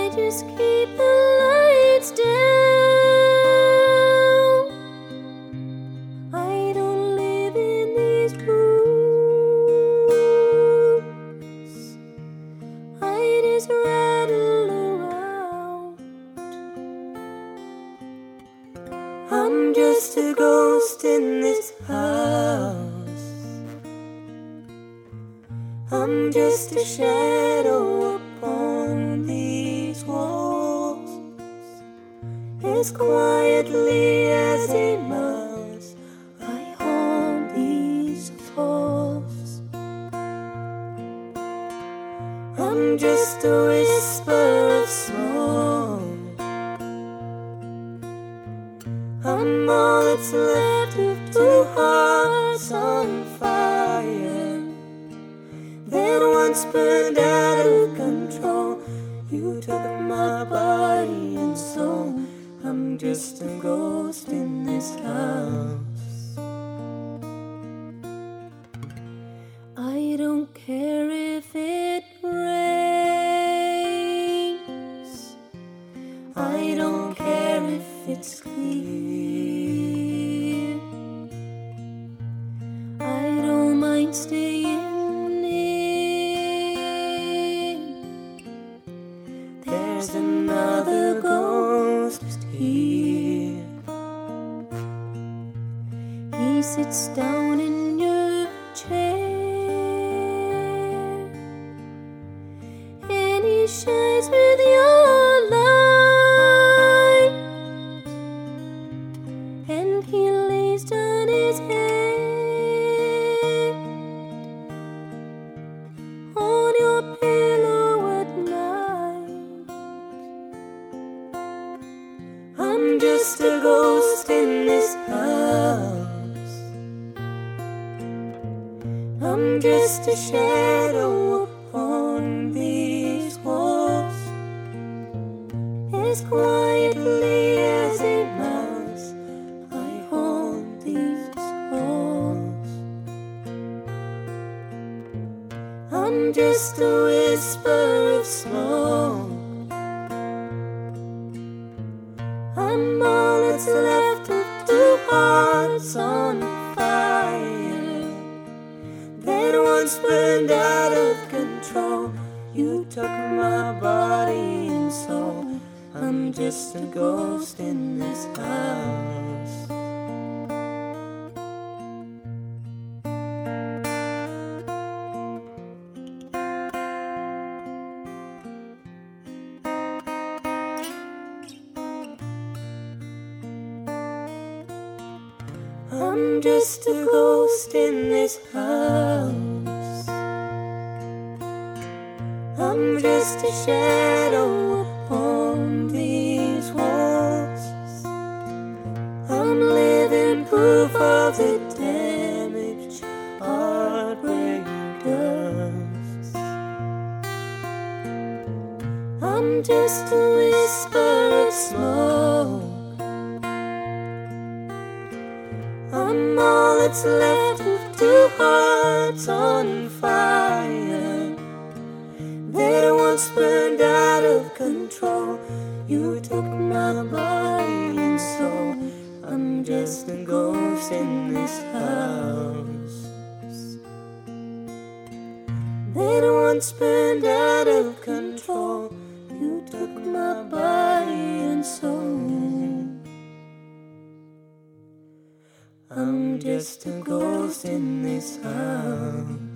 just keep the lights down. I don't live in these rooms. I just rattle around. I'm just a ghost in this house. I'm just a shadow upon these walls. As quietly as a mouse, I haunt these halls. I'm just a whisper of smoke. I'm all that's left of two hearts on fire that once burned out of control. You took my body and soul. I'm just a ghost in this house. I don't care if it rains. I don't care if it's clear. I don't mind staying. There's another ghost here. He sits down in your chair and he shines with your light, and he lays down his head on your pillow at night. I'm just a ghost in this house. I'm just a shadow upon these walls. As quietly as a mouse, I haunt these halls. I'm just a whisper of smoke. I'm all that's left of two hearts on fire that once burned out of control. You took my body and soul. I'm just a ghost in this house. I'm just a ghost in this house. I'm just a shadow upon these walls. I'm living proof of the damage heartbreak does. I'm just a whisper of smoke. I'm all that's left of two hearts on fire that once burned out of control. You took my body and soul. I'm just a ghost in this house that once burned out of control. You took my body and soul. I'm just a ghost in this house.